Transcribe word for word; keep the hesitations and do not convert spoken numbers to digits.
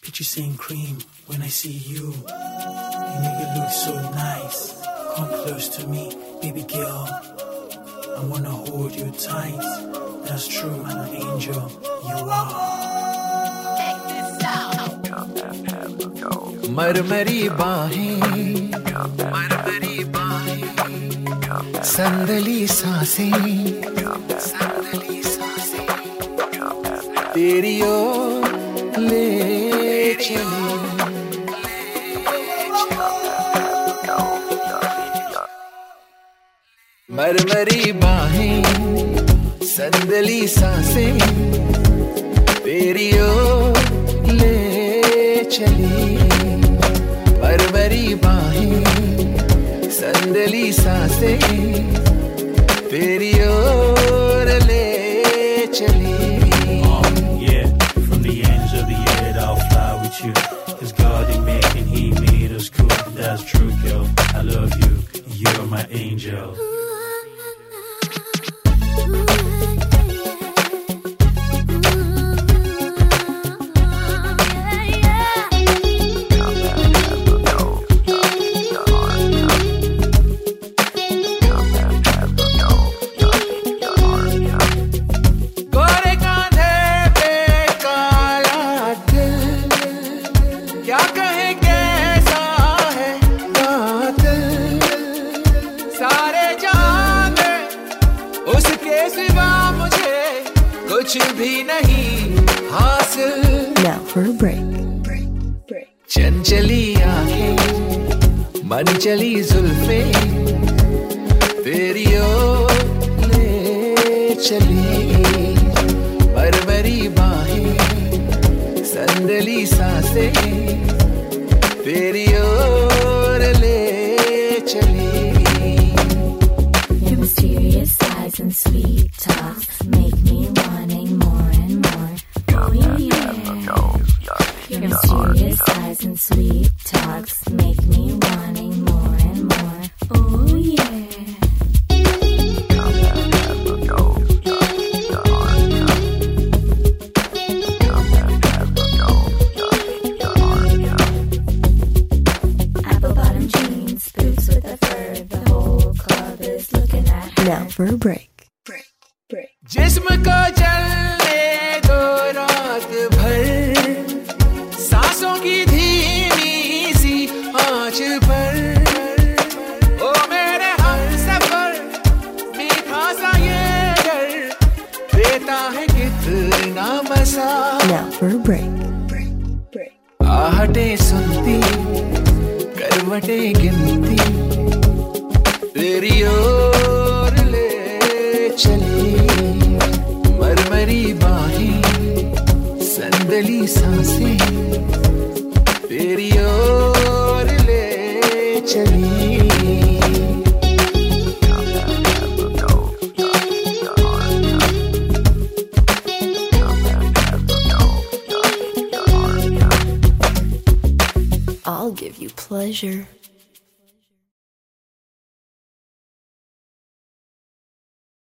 Kissing cream when I see you. You make it look so nice. Come close to me, baby girl. I wanna hold you tight. That's true, I'm an angel. You are. मरमरी बाहें, मरमरी बाहें, संदली सांसें, संदली सांसें, तेरी ओर ले चली, मरमरी बाहें, संदली सांसें, तेरी ओर ले चली, मरमरी बाहें, संदली सांसें, तेरी ओर ले चली. Cause God ain't making, he made us cool. That's true, girl. I love you. You're my angel. Now for a break. Break, break. चंचली आंखें, मन चली जुल्फें, तेरी ओर ले चली, मरमरी बाहें, संदली सांसें, तेरी ओर ले चली. Your mysterious eyes and sweet talks make me wanting more and more. Oh yeah. Your mysterious eyes and sweet talks make me wanting more and more. Oh yeah. Apple bottom jeans, boots with a fur. The whole club is looking at her. Now for a break. Break, break. जिस्म को जलने दो रात भर, सांसों की धीमी सी आँच पर, ओ मेरे हर सफर मीठा सा ये डर देता है कितना मजा. Now for a break. Break, break. आहटें सुनती, करवटें गिनती, तेरी ओर ले चली, मरमरी बाहें, संदली सांसें, तेरी ओर ले चली. I'll give you pleasure.